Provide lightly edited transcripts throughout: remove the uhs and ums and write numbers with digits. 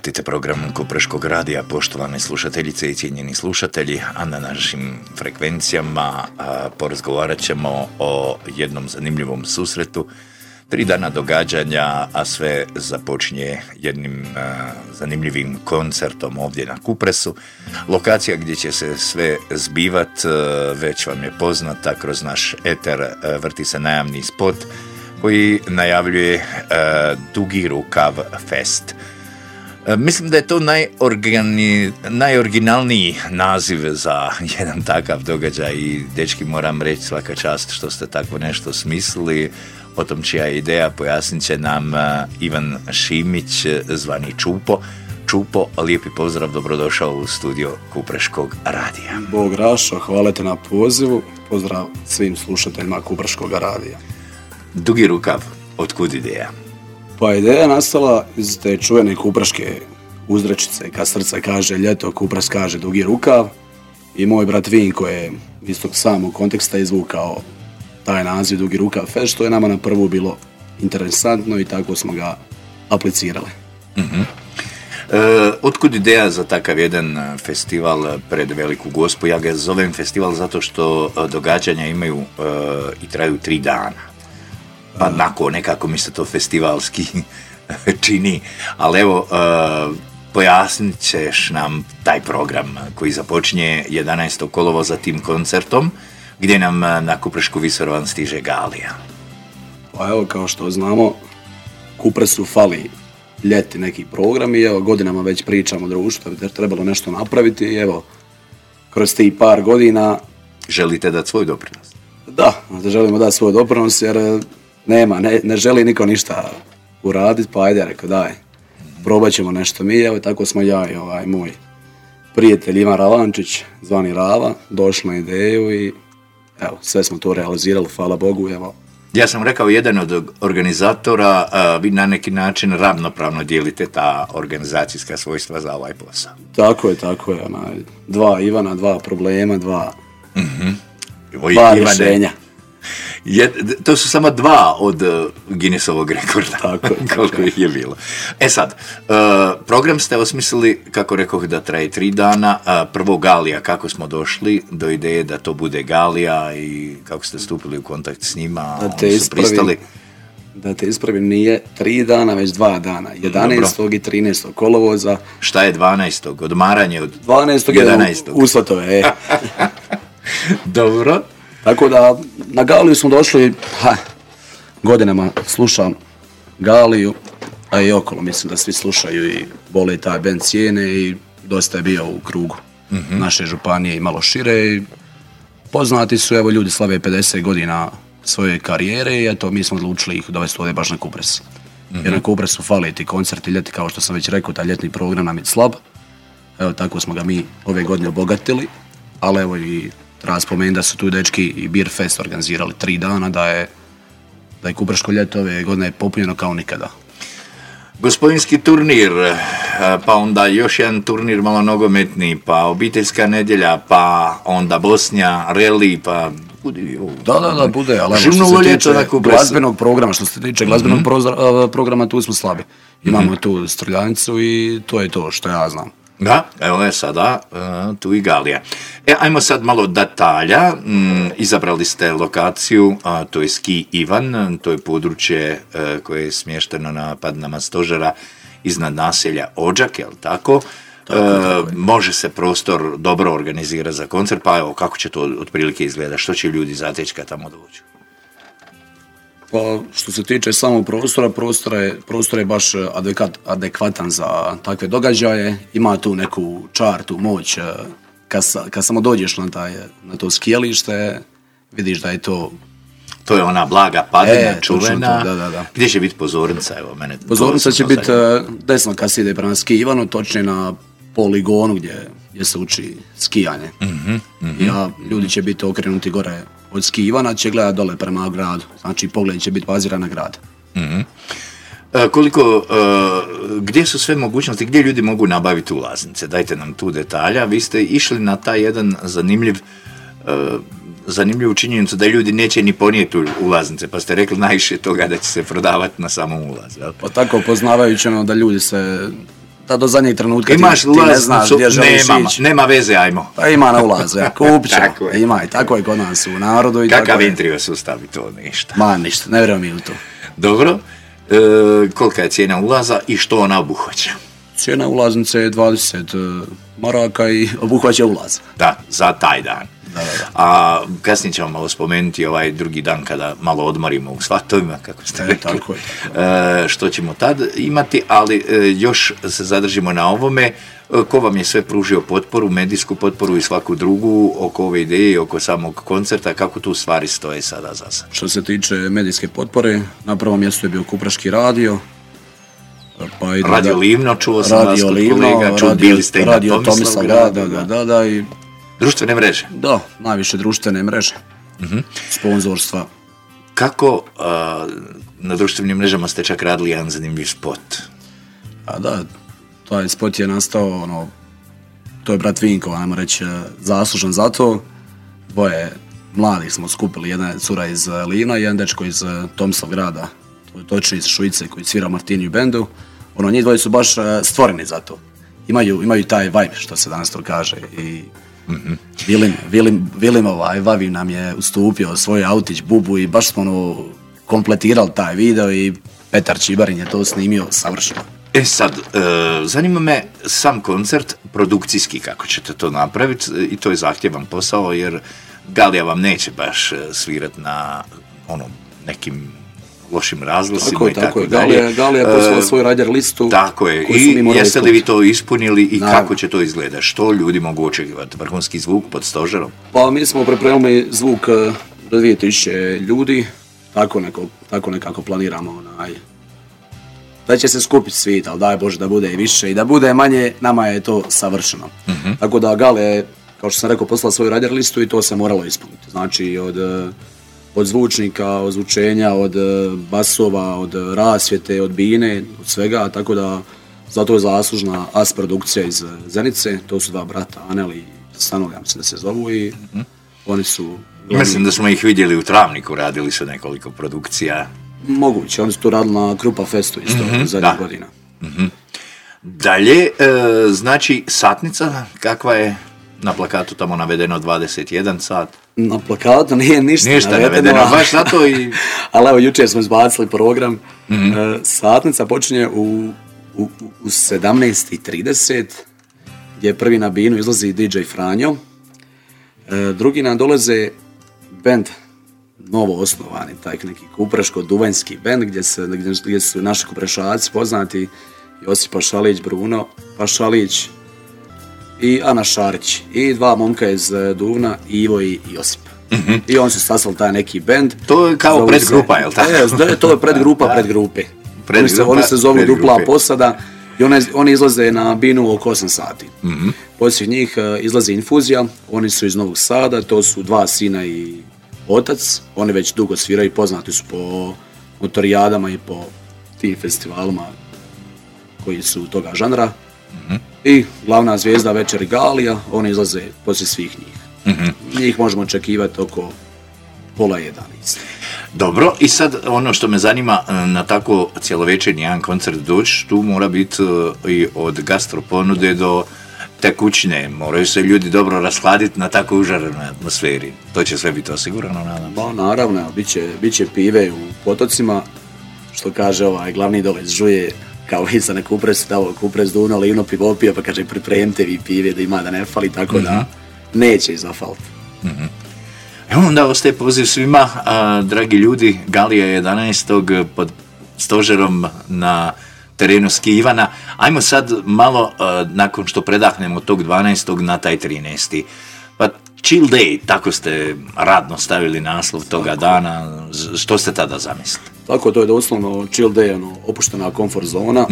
Pratite program Kupreškog radija, poštovane slušateljice i cijenjeni slušatelji, a na našim frekvencijama porazgovarat ćemo o jednom zanimljivom susretu. 3 dana događanja, a sve započinje jednim zanimljivim koncertom ovdje na Kupresu. Lokacija gdje će se sve zbivat, već vam je poznata, kroz naš eter vrti se najavni spot koji najavljuje Dugi rukav fest. Mislim da je to najoriginalniji naziv za jedan takav događaj i dečki, moram reći svaka čast što ste tako nešto smislili. O tom čija je ideja pojasnit će nam Ivan Šimić, zvani Čupo. Čupo, lijepi pozdrav, dobrodošao u studio Kupreškog radija. Bog Rašo, hvala te na pozivu, pozdrav svim slušateljima Kupreškog radija. Dugi rukav, otkud ideja? Pa ideja je nastala iz te čuvene kupreške uzrečice, kad srce kaže ljeto, Kupres kaže dugi rukav, i moj brat Vinko je iz tog samog konteksta izvukao taj naziv Dugi rukav fest, što je nama na prvu bilo interesantno i tako smo ga aplicirali. Mm-hmm. Otkud ideja za takav jedan festival pred Veliku Gospu? Ja ga zovem festival zato što događanja imaju i traju 3 dana. Pa nakon nekako mi se to festivalski čini, ali evo, pojasnit ćeš nam taj program koji započinje 11. kolovoza tim koncertom, gdje nam na Kuprešku visoravan stiže Galija. Pa evo, kao što znamo, Kupresu fali ljeti neki program i evo, godinama već pričamo društvu da je trebalo nešto napraviti i evo, kroz tih par godina... Želite dati svoj doprinos? Da želimo dati svoj doprinos jer ne želi niko ništa uraditi, pa ajde, rekao daj, probat ćemo nešto mi, evo tako smo ja i moj prijatelj Ivan Ravančić, zvani Rava, došli na ideju i evo, sve smo to realizirali, hvala Bogu, evo. Ja sam rekao, jedan od organizatora, vi na neki način ravnopravno dijelite ta organizacijska svojstva za ovaj posao. Tako je, 2 Ivana, 2 problema, 2 rješenja. To su samo 2 od Guinnessovog rekorda. Tako koliko ih je bilo. E sad, program ste osmislili, kako rekoh, da traje 3 dana. Prvo Galija, kako smo došli do ideje da to bude Galija i kako ste stupili u kontakt s njima, oni su pristali? Da te ispravim, nije 3 dana, već 2 dana. 11. Dobro. I 13. kolovoza. Šta je 12. Odmaranje od 12. 11. U Svatove, Dobro. Tako da, na Galiju smo došli, godinama slušam Galiju, a i okolo, mislim da svi slušaju i vole taj band cijene i dosta je bio u krugu naše županije i malo šire i poznati su, evo, ljudi slave 50 godina svoje karijere i eto, mi smo odlučili ih dovesti ovdje baš na Kupres. Jer na Kupresu fali ti koncerti ljeti, kao što sam već rekao, taj ljetni program nam je slab, evo, tako smo ga mi ove godine obogatili, ali evo i treba spomenuti da su tu dečki i Beer Fest organizirali 3 dana, da je Kupreško ljeto ove godine popunjeno kao nikada. Gospodinski turnir, pa onda još jedan turnir malo nogometni, pa obiteljska nedjelja, pa onda Bosnja, reli, pa... Da, bude, ali što se tiče glazbenog programa, tu smo slabi. Imamo tu Strljanicu i to je to što ja znam. Da, evo je sada tu i Galija. Ajmo sad malo detalja. Izabrali ste lokaciju, to je Ski Ivan, to je područje koje je smješteno na padinama Stožera iznad naselja Odžak, jel tako? Može se prostor dobro organizirati za koncert, pa evo, kako će to otprilike izgleda, što će ljudi zatečka tamo doći? Pa, što se tiče samog prostor je baš adekvatan za takve događaje. Ima tu neku čar, tu moć. Kad samo dođeš na to skijalište, vidiš da je to... To je ona blaga padina, čuvena. Da. Gdje će biti pozornica? Evo, pozornica će biti desno kad se ide prema Ski Ivanu, točnije na poligonu gdje se uči skijanje. Ljudi će biti okrenuti gore od Ski Ivana, će gledati dole prema gradu. Znači, pogled će biti baziran na grad. Gdje su sve mogućnosti, gdje ljudi mogu nabaviti ulaznice? Dajte nam tu detalja. Vi ste išli na taj jedan zanimljivu činjenicu da ljudi neće ni ponijeti ulaznice, pa ste rekli najviše toga da će se prodavati na samom ulazu. Pa tako, poznavajući da ljudi Da do zadnjeg trenutka imaš ti ne znaš gdje želiš ići. Nema veze, ajmo. Pa ima na ulazu, kupit ćemo. Ima i tako je kod nas u narodu. Kakav intrio sustav i to ništa? Ma ništa, ne vjerujem mi u to. Dobro, kolika je cijena ulaza i što ona obuhvaća? Cijena ulaznice je 20 maraka i obuhvaća ulaz. Da, za taj dan. Da. A kasnije ćemo malo spomenuti ovaj drugi dan kada malo odmorimo u svatovima, kako ste rekli. Tako je. Što ćemo tad imati, ali još se zadržimo na ovome. Ko vam je sve pružio potporu, medijsku potporu i svaku drugu oko ove ideje, oko samog koncerta, kako tu stvari stoje sada za sad? Što se tiče medijske potpore, na prvom mjestu je bio Kupraški radio. Pa Radio Livno, čuo sam vas kod kolega, bili ste i na Tomislavgradu. Da, i društvene mreže? Da, najviše društvene mreže. Sponzorstva. Kako na društvenim mrežama ste čak radili jedan zanimljiv spot? A da, taj spot je nastao, to je brat Vinkova, ajmo reći, zaslužan za to. Dvoje mladih smo skupili, jedna je cura iz Livna i jedan dečko iz Tomislavgrada, to je točno iz Šuice koji svira Martiniju bendu. Njih dvoje su baš stvoreni za to. Imaju taj vibe, što se danas to kaže. I Vilim Vavim nam je ustupio svoj autić, bubu i baš smo kompletirali taj video i Petar Čibarin je to snimio savršeno. Sad, zanima me sam koncert produkcijski, kako ćete to napraviti, i to je zahtjevan posao jer Galija vam neće baš svirati na nekim lošim razglasima i tako dalje. Galija je poslala svoju radar listu. Tako je. I jeste li vi to ispunili i kako će to izgledati? Što ljudi mogu očekivati? Vrhunski zvuk pod stožerom? Pa mi smo pripremili zvuk do 2000 ljudi. Tako nekako planiramo. Da će se skupiti svi, ali daj Bože da bude i više i da bude manje, nama je to savršeno. Tako da Galija je, kao što sam rekao, poslala svoju radar listu i to se moralo ispuniti. Znači od zvučnika, od zvučenja, od basova, od rasvjete, od bine, od svega, tako da zato je zaslužna AS produkcija iz Zenice, to su dva brata, Anel i Stanolja, mislim da se zovu i oni su... Mislim da smo ih vidjeli u Travniku, radili su nekoliko produkcija. Moguće, oni su to radili na Krupa Festu isto zadnjih godina. Dalje, znači satnica, kakva je? Na plakatu tamo navedeno 21 sat. Na plakatu nije ništa navedeno, baš zato i... Ali evo, jučer smo izbacili program. Satnica počinje u 17:30, gdje prvi na binu izlazi DJ Franjo. Drugi nam dolaze band, novo osnovani, taj neki kupreško-duvanjski band, gdje su naši kuprešaci poznati, Josip Pašalić, Bruno Pašalić i Ana Šarić. I dva momka iz Duvna, Ivo i Josip. I oni su sastavili taj neki band. To je kao predgrupa, je li tako? To je predgrupa predgrupe. Oni se zovu Dupla posada i oni izlaze na binu oko 8 sati. Poslije njih izlazi Infuzija, oni su iz Novog Sada, to su dva sina i otac. Oni već dugo sviraju, poznati su po motorijadama i po tim festivalima koji su toga žanra. I glavna zvijezda večeri Galija, oni izlaze poslije svih njih. Njih možemo očekivati oko 10:30. Dobro, i sad ono što me zanima, na tako cjelovečernji jedan koncert doći, tu mora biti i od gastroponude do tekućine. Moraju se ljudi dobro rashladiti na tako užarenoj atmosferi. To će sve biti osigurano, nadam se. Ba, naravno, bit će pive u potocima, što kaže glavni dole žuje, kao i za neku kupres Duvno, Livno, pivopija, pa kaže pripremite vi pive da ima da ne fali, tako da neće izafaliti. Evo onda ostaje poziv svima, dragi ljudi, Galija 11. pod stožerom na terenu Skivana. Ajmo sad malo, nakon što predahnemo tog 12. na taj 13. Pa chill day, tako ste radno stavili naslov toga dana, što ste tada zamislili? Tako, to je doslovno chill day, opuštena komfort zona.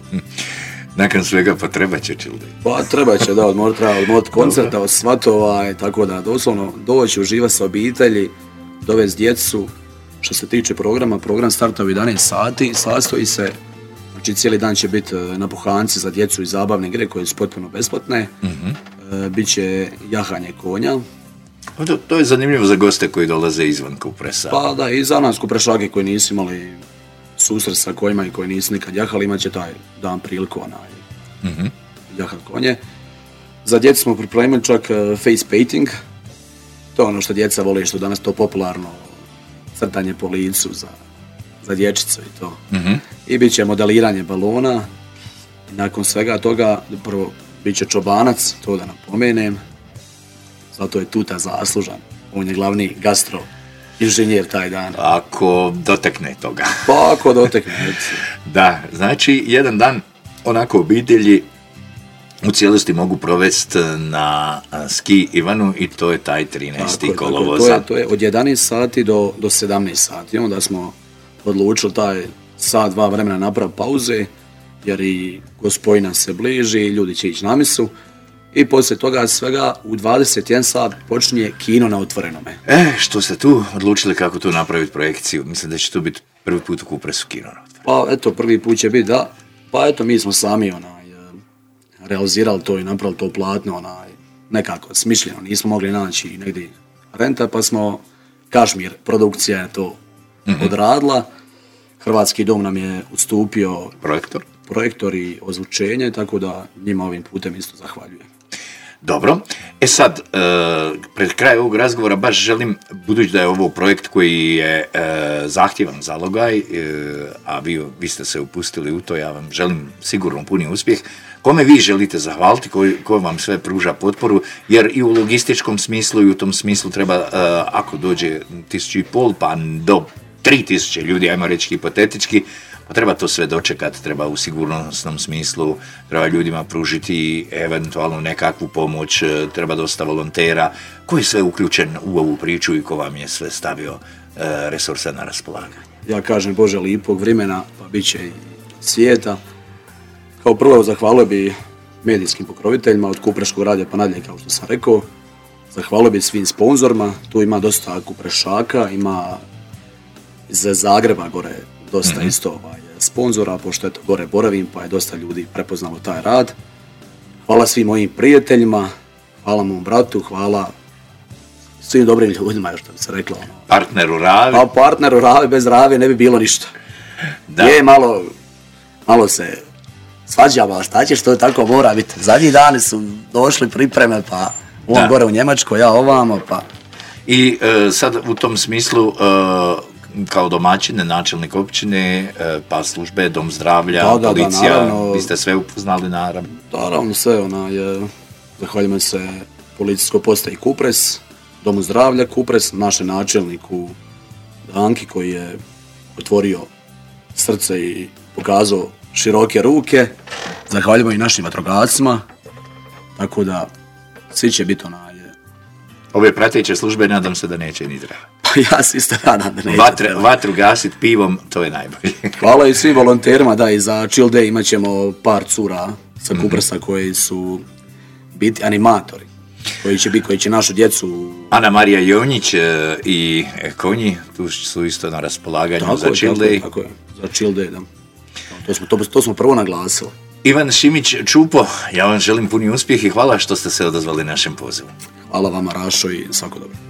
Nakon svega pa treba će chill day. Pa treba će, da, odmoriti koncerta, od svatova, tako da doslovno doći, uživati sa obitelji, dovesti djecu. Što se tiče programa, program starta u 11 sati, sastoji se, znači cijeli dan će biti napuhanci za djecu i zabavne igre koje su potpuno besplatne. Biće jahanje konja. To je zanimljivo za goste koji dolaze izvan Kupresa. Pa da, i za nas kuprešake koji nisu imali susret sa kojima i koji nisu nikad jahali, imat će taj dan priliku jahat konje. Za djecu smo pripremili čak face painting, to je ono što djeca vole, što danas to popularno, crtanje po licu za dječicu i to. I bit će modeliranje balona. I nakon svega toga, prvo, bit će čobanac, to da napomenem. Zato je Tuta zaslužan. On je glavni gastro inženjer taj dan. Ako dotekne toga. Pa ako dotekne. Da, znači jedan dan onako obitelji u cijelosti mogu provesti na ski Ivanu i to je taj 13. kolovoza. To je od 11 sati do 17 sati. Onda smo odlučili taj sat, 2 vremena napraviti pauze, jer i Gospojina se bliži, ljudi će ići na misu. I poslije toga svega u 21 sat počinje kino na otvorenome. Što ste tu odlučili kako tu napraviti projekciju? Mislim da će tu biti prvi put u Kupresu kino na otvorenome. Pa eto, prvi put će biti, da. Pa eto, mi smo sami realizirali to i napravili to platno nekako smišljeno. Nismo mogli naći negdje renta, pa smo Kašmir produkcija je to odradila. Hrvatski dom nam je ustupio projektor i ozvučenje, tako da njima ovim putem isto zahvaljujem. Dobro. Sad, pred kraj ovog razgovora baš želim, budući da je ovo projekt koji je zahtjevan zalogaj, a vi ste se upustili u to, ja vam želim sigurno puni uspjeh. Kome vi želite zahvaliti, ko vam sve pruža potporu, jer i u logističkom smislu i u tom smislu treba, ako dođe 1500 pa do 3000 ljudi, ajmo reći hipotetički, pa treba to sve dočekati, treba u sigurnosnom smislu, treba ljudima pružiti eventualno nekakvu pomoć, treba dosta volontera. Ko je sve uključen u ovu priču i ko vam je sve stavio resurse na raspolaganje? Ja kažem, Bože, lipog vremena, pa bit će i svijeta. Kao prvo zahvalio bi medijskim pokroviteljima od Kupreškog radija pa nadalje, kao što sam rekao. Zahvalio bi svim sponzorima, tu ima dosta Kuprešaka, ima iz Zagreba gore dosta isto sponzora, pošto eto gore boravim, pa je dosta ljudi prepoznalo taj rad. Hvala svim mojim prijateljima, hvala mom bratu, hvala svim dobrim ljudima, što bi se reklo. Partneru Ravi. Pa partneru Ravi, bez Ravi ne bi bilo ništa. Da. Je malo se svađamo, ali šta ćeš, to tako mora biti. Zadnji dani su došli pripreme, pa on gore u Njemačkoj, ja ovamo, pa... I sad u tom smislu, kao domaćine, načelnik općine, pa službe, dom zdravlja, policija, naravno, vi ste sve upoznali, naravno? Naravno, sve, zahvaljujem se policijskoj postaji Kupres, domu zdravlja Kupres, našem načelniku Danki koji je otvorio srce i pokazao široke ruke. Zahvaljujemo i našim vatrogascima, tako da svi će biti Ove prateće službe nadam se da neće ni treba. Pa ja se isto nadam da neće. Vatru gasit pivom, to je najbolje. Hvala i svim volonterima, da, i za Chill Day imat ćemo par cura sa Kupresa koji su biti animatori, koji će našu djecu... Ana Marija Jonjić i Konji, tu su isto na raspolaganju tako za Chill Day. Tako je, za Chill Day, da. To smo prvo naglasili. Ivan Šimić Čupo, ja vam želim puni uspjeh i hvala što ste se odazvali našem pozivu. Hvala vama, Rašo, i svako dobro.